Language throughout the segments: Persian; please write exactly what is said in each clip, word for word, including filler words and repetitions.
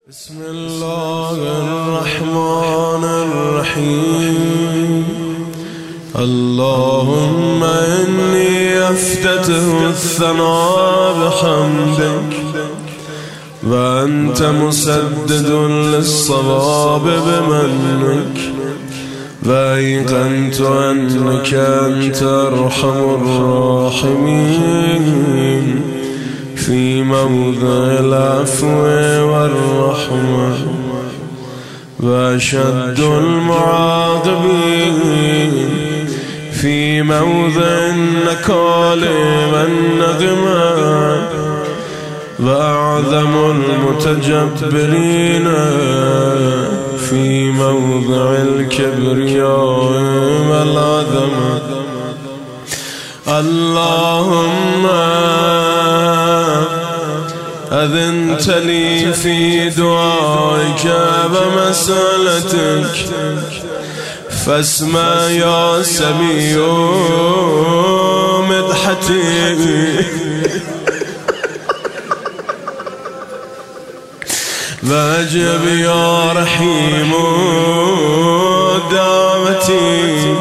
بسم الله الرحمن الرحيم. اللهم إني أفتتح الثناء بحمدك وأنت مسدد للصواب بمنك، وأيقنت أنك أنت أرحم الراحمين في موضع العفو والرحمة، وأشد المعاقبين في موضع النكال والنقمة، وأعظم المتجبرين في موضع الكبرياء والعظمة. اللهم أذنت لي في دعائك ومسألتك، فاسمع يا سميع مدحتي واجب يا رحيم دعوتي،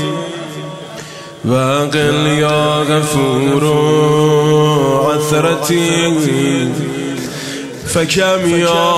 واقل يا غفور عثرتي. فكم يا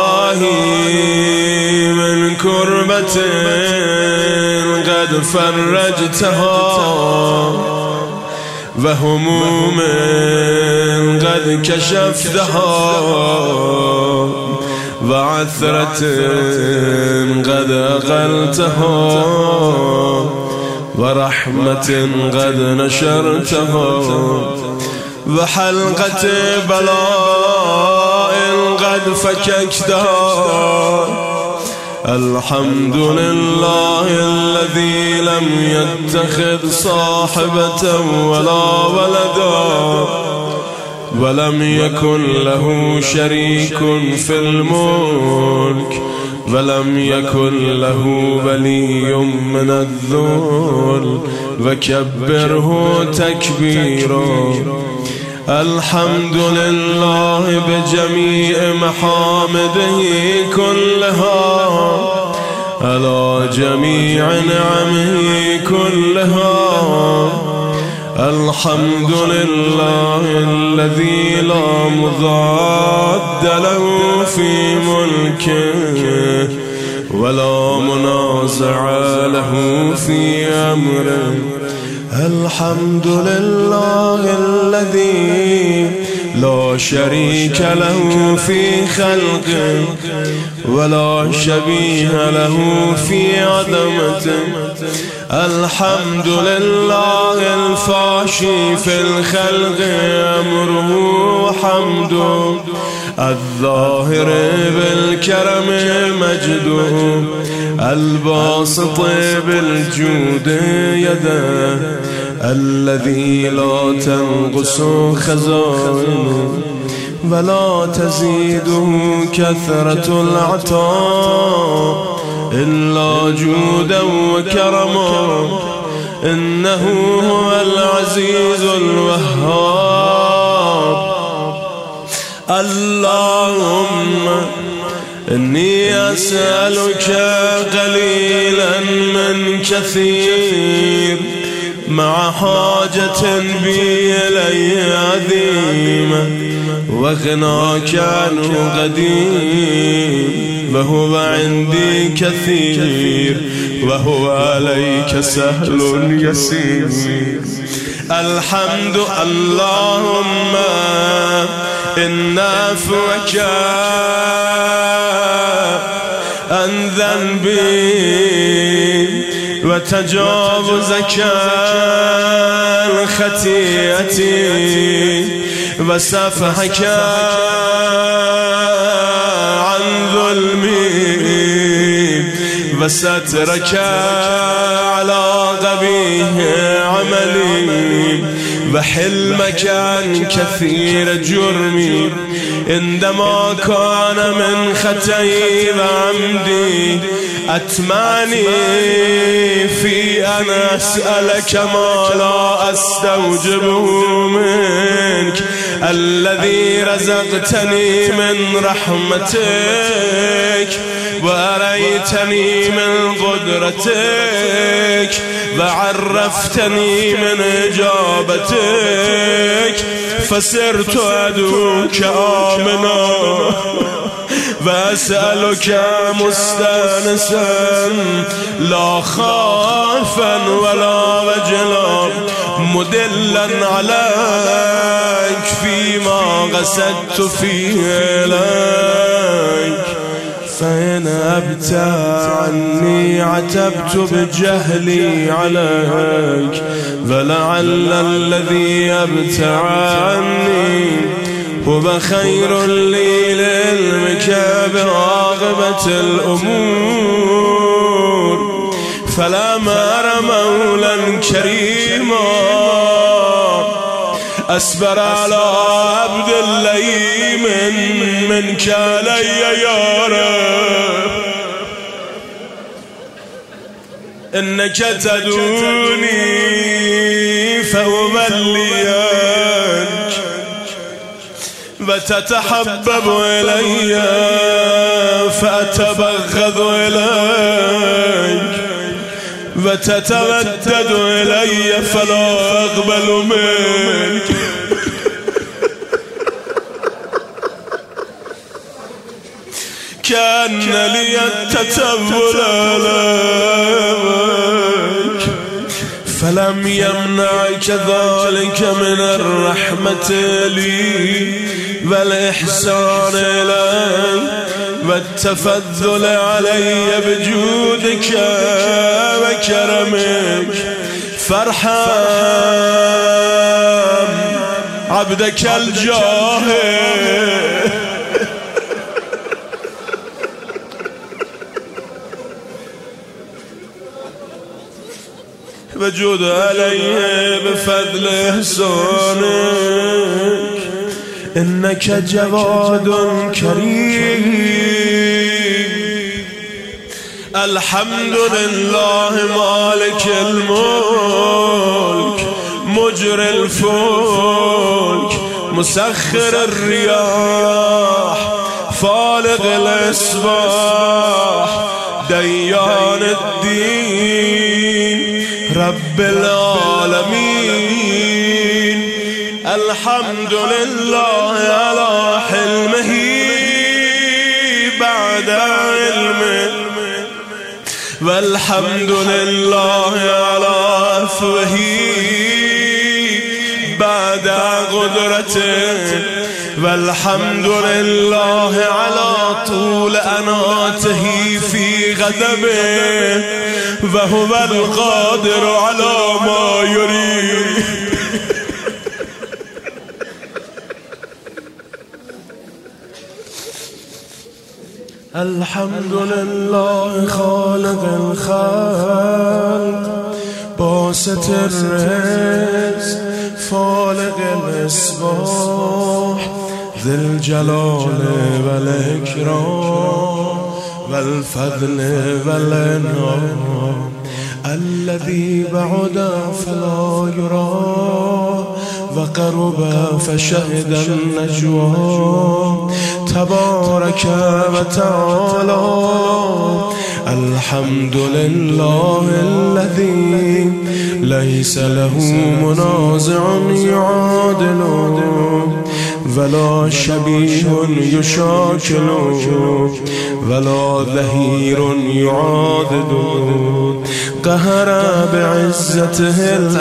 إلهي من كربة قد فرجتها، وهموم قد كشفتها، وعثرة قد أقلتها، ورحمة قد نشرتها، وحلقة بلاء قد فككتها. الحمد لله الذي لم يتخذ صاحبة ولا ولدا، ولم يكن له شريك في الملك، ولم يكن له ولي من الذل، وكبره تكبيرا. الحمد لله بجميع محامده كلها، على جميع نعمه كلها. الحمد لله الذي لا مضاد له في ملكه، ولا منازع له في أمره. الحمد لله الذي لا شريك له في خلقه، ولا شبيه له في عظمته. الحمد لله الفاشي في الخلق أمره وحمده، الظاهر بالكرم مجده، الباسط بالجود يده، الذي لا تنقص خزائنه ولا تزيده كثرة العطاء إلا جودا وكرما. إنه هو العزيز الوهاب. اللهم إني أسألك قليلا من كثير، مع حاجة بي إلي عظيمة، وغناك عنه قديم، وهو عندي كثير، وهو عليك سهل يسير. الحمد. اللهم إن عفوك عن ذنبي، وتجاوزك عن خطيئتي، وسفحك عن ظلمي، وسترك على قبيح عملي، وحلمك عن كثير جرمي عندما كان من خطئي وعمدي أتمعني في أن أسألك ما لا أستوجبه منك الذي رزقتني من رحمتك وأريتني من قدرتك وعرفتني من إجابتك فصرت أدعوك آمنا وأسألك مستانسا لا خافا ولا وجلا مدلا عليك فيما قصدت فيه إليك فإن أبت عني عتبت بجهلي عليك ولعل الذي أبت عني هو خير لي لعلمك بعاقبة الأمور فلما أرى مولا كريما أصبر على عبد اللئيم منك علي يا رب إنك تدعوني فأبليك وتتحبب إلي فأتبغض إليك وتتودد إلي فلا أقبل منك كأن لي التتول عليك فلم يمنعك ذلك من الرحمة لي والإحسان إلي والتفضل علي بجودك وكرمك فارحم عبدك الجاهل وجود عليه بفضل إحسانك إنك جواد كريم الحمد لله مالك الملك مجري الفلك مسخر الرياح فالق الإصباح ديان الدين رب العالمين الحمد لله على حلمه بعد علمه والحمد لله على عفوه بعد قدرته والحمد لله على طول أناته في غضبه وهو القادر على ما يريد الحمد لله خالق الخلق باسط الرزق فالق الإصباح ذي الجلال والإكرام والفضل والإنعام الذي بعد فلا يرى وقرب فشهد النجوى تبارك وتعالى الحمد لله الذي ليس له منازع يعادله ولا شبيه يشاكله ولا ظهير يعاضده قهر بعزته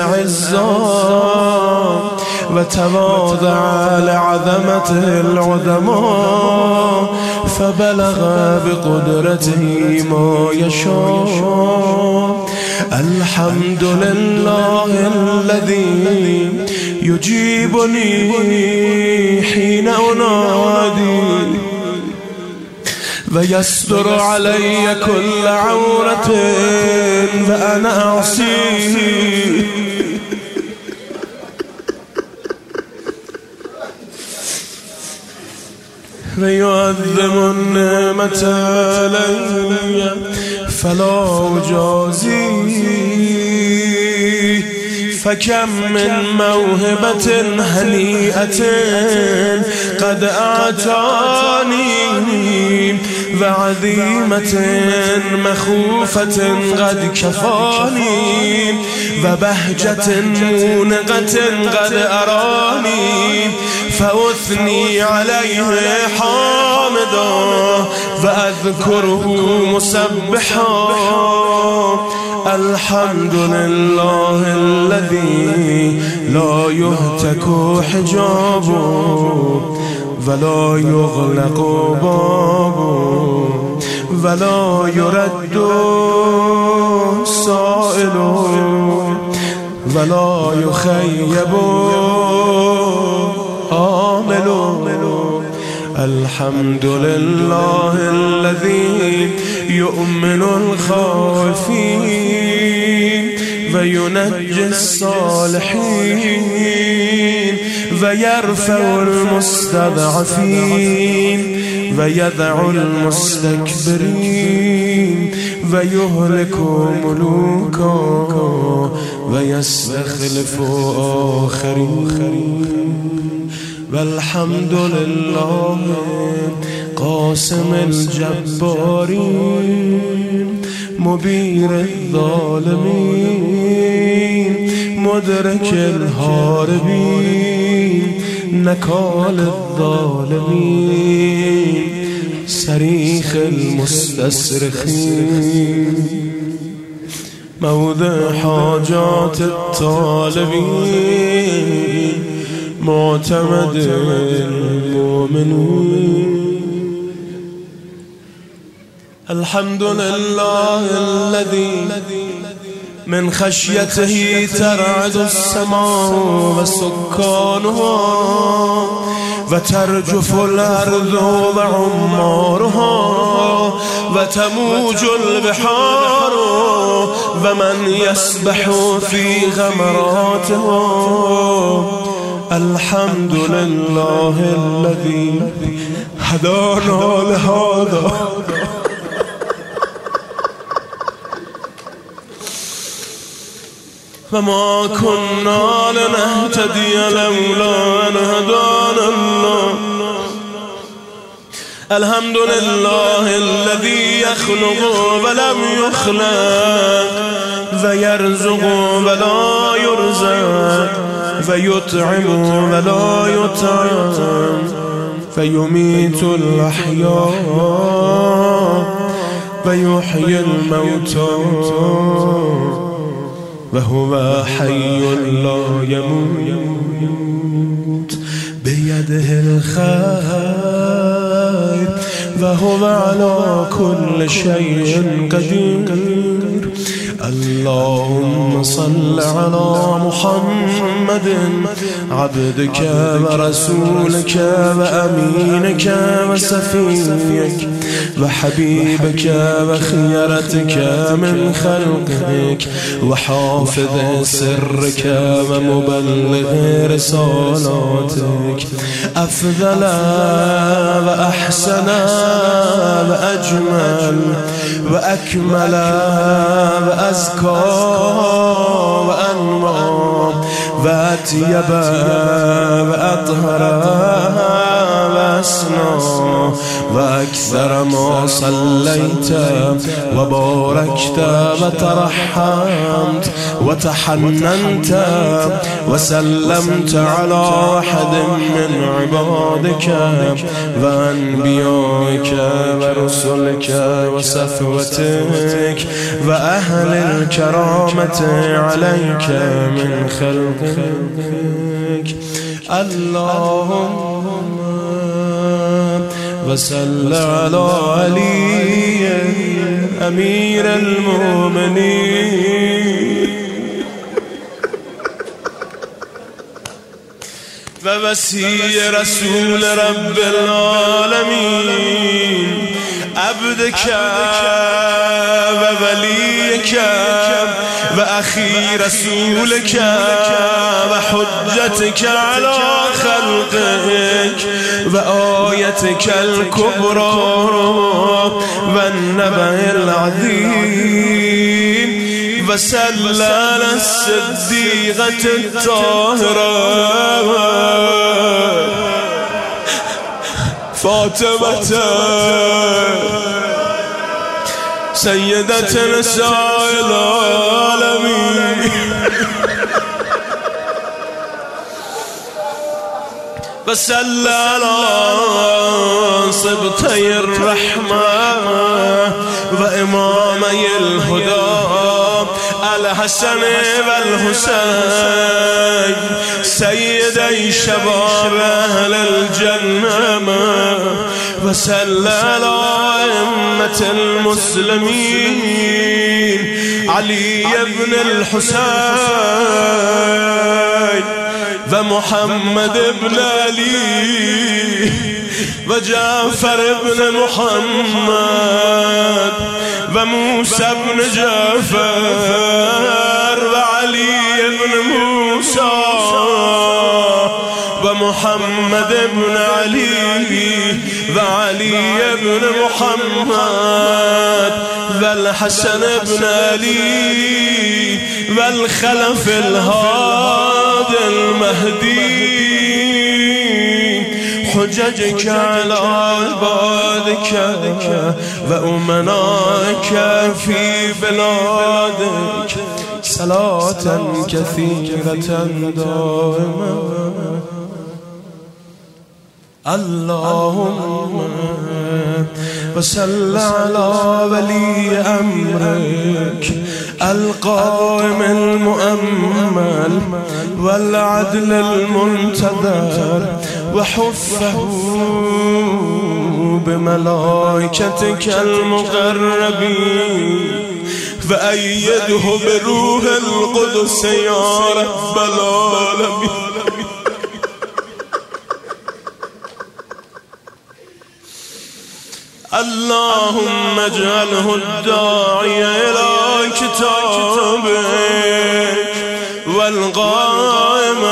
الأعزاء وتواضع لعظمته العظماء فبلغ بقدرته ما يشاء الحمد لله الذي يجيبني حين أنادي ويستر علي كل عورة وأنا أعصيه ويعظم النعمة علي فلا أجازيه فكم من موهبة هنيئة قد أعطاني وعظيمة مخوفة قد كفاني وبهجة مونقة قد أراني فأثني عليه حامدا وأذكره مسبحا الحمد لله الذي لا يهتك حجابه ولا يغلق بابه ولا يرد سائل ولا يخيب آمل الحمد لله الذي يؤمن الخائفين وينجي الصالحين ويرفع المستضعفين ويدع المستكبرين ويهلك ملوكا ويستخلف آخرين والحمد لله قاسم الجبارين مبير الظالمين مدرك الهاربين نكال الظالمين صريخ المستصرخين موضع حاجات الطالبين معتمد المؤمنين الحمد لله الذي من خشيته ترعد السماء وسكانها وترجف الأرض وعمارها وتموج البحار ومن يسبح في غمراتها الحمد لله الذي هدانا لهذا فما كنا لنهتدي لولا أن هدانا الله الحمد لله الذي يخلق ولم يخلق ويرزق ولا يرزق فيطعم ولا يطعم فيميت الأحياء ويحيي الموتى وهو حي لا يموت بيده الخير وهو على كل شيء قدير اللهم صل على محمد عبدك ورسولك وأمينك وسفيك وحبيبك وخيرتك من خلقك وحافظ سرك ومبلغ رسالاتك أفضل وأحسن وأجمل وأكمل وأزكى وأنمى وأطيب وأطهر وأسنى وأكثر ما صليت وباركت وترحمت وتحننت وسلمت على أحد من عبادك وأنبيائك ورسلك وصفوتك وأهل الكرامة عليك من خلقك اللهم وصل على علي أمير المؤمنين ووسيع رسول رب العالمين عبد عبدك ووليك وأخي رسولك وحجتك على خلقك وآيتك الكبرى والنبأ العظيم وصلى على الصديقة الطاهرة فاطمة سيدة نساء العالمين وصلى على صبتي الرحمة وإمامي الهدى الحسن والحسين سيدي شباب أهل الجنة وصلى على أئمة المسلمين علي بن الحسين ومحمد بن علي وجعفر بن محمد وموسى بن جعفر وعلي بن موسى ومحمد بن علي وعلي بن محمد والحسن بن علي والخلف الهادي المهدي حججك على عبادك وأمنائك في بلادك صلاة كثيرة دائمة اللهم وصل على ولي أمرك القائم المؤمل والعدل المنتظر وحفه بملائكتك المقربين وأيده بروح القدس يا رب العالمين اللهم اجعله الداعي إلى كتابك والقائم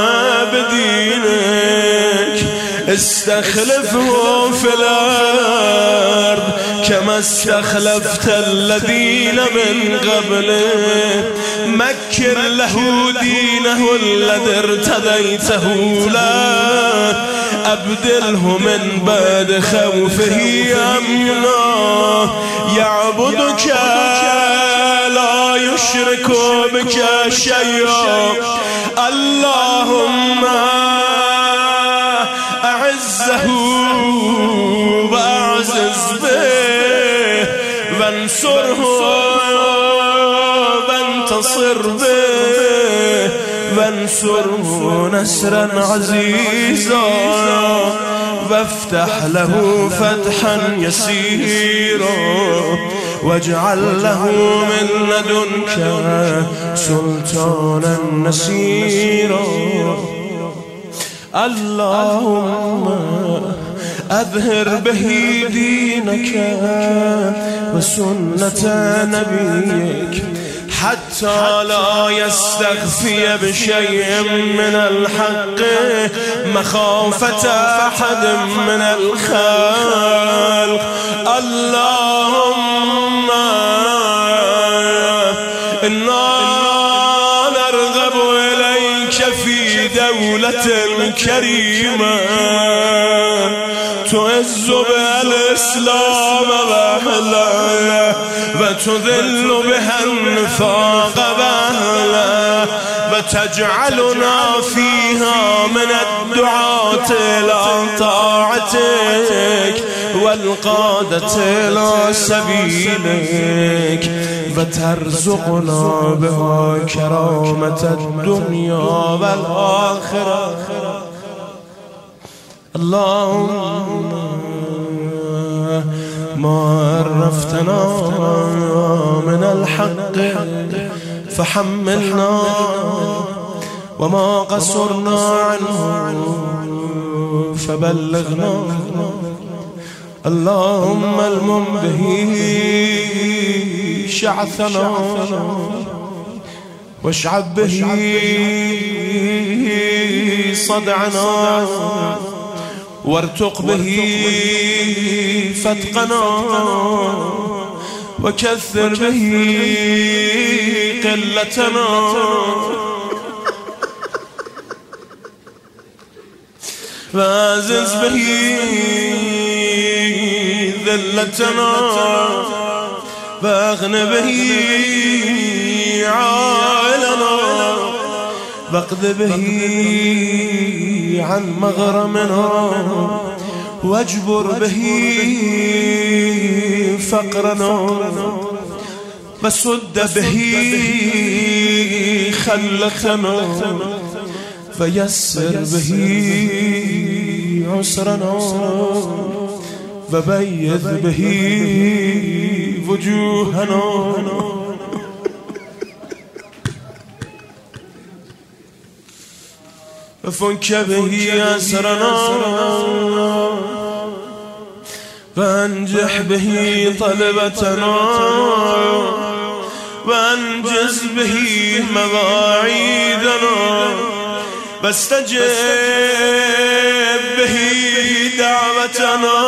بدينك استخلفه في الأرض كما استخلفت الذين من قبله مكن له دينه الذي ارتديته له أبدله من بعد خوفه أمنا يعبدك لا يشرك بك شيئا اللهم أعزه وأعزز به وانصره وانتصر به وانصره نصرا عزيزا وافتح له فتحا يسيرا واجعل له من لدنك سلطانا نصيرا اللهم أظهر به دينك وسنة نبيك حتى لا يستخفي بشيء من الحق مخافة أحد من الخلق اللهم إنا نرغب إليك في دولة كريمة تعز بها الإسلام وأهله وتذل بها النفاق وأهله وتجعلنا فيها من الدعاة إلى طاعتك والقادة إلى سبيلك وترزقنا بها كرامة الدنيا والآخرة اللهم ما عرفتنا من الحق فحملنا وما قصرنا عنه فبلغنا اللهم المن به شعثنا واشعب به صدعنا وارتق به فتقنا وكثر به قلتنا وعزز به ذلتنا واغن به عائلنا واقض به عن مغرمنا واجبر به فقرنا وسد به خلتنا فيسر به عسرنا وبيض به وجوهنا وفك به أسرنا وانجح به طلبتنا وانجز به مواعيدنا واستجب به دعوتنا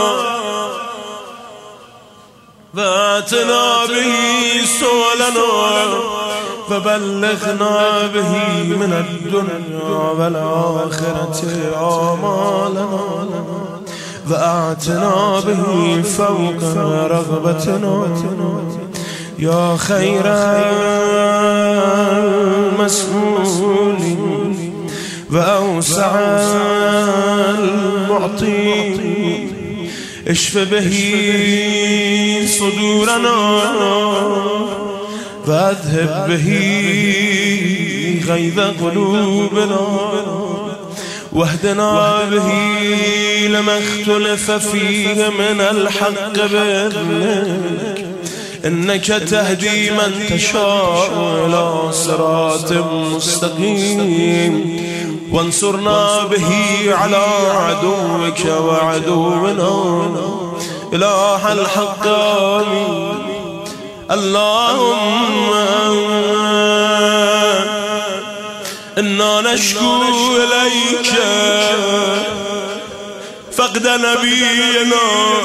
واتنا به سؤلنا فبلغنا به من الدنيا والآخرة آمالنا وأعتنا به فوق رغبتنا يا خير المسؤولين وأوسع المعطي اشف به صدورنا واذهب به غيظ قلوبنا واهدنا به لما اختلف فيه من الحق بإذنك إنك تهدي من تشاء إلى صراط مستقيم وانصرنا به على عدوك وعدونا إله الحق آمين. اللهم إنا نشكو إليك فقد نبينا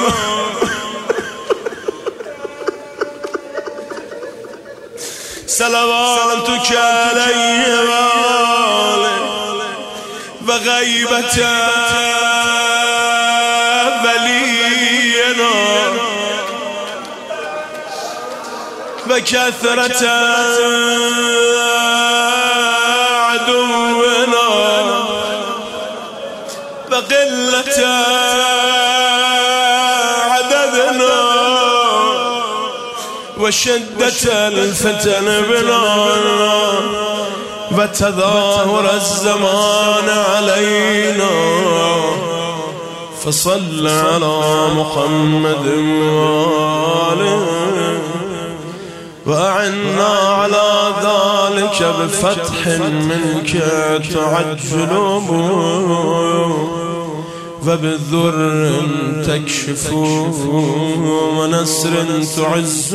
صلواتك عليه وآله وغيبة ولينا وكثرة عدونا وقلة عددنا وشدة الفتن بنا وتظاهر الزمان علينا فصل على محمد وآله وأعنا على ذلك بفتح منك تعجل وبذر تكشف ونسر تعز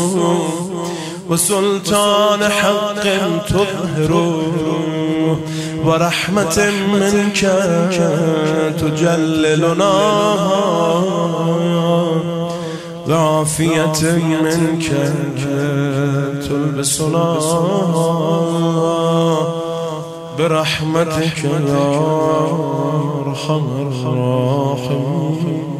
وسلطان حق تظهر ورحمة منك تجللنا وعافية منك تلبسنا برحمتك يا أرحم الراحمين.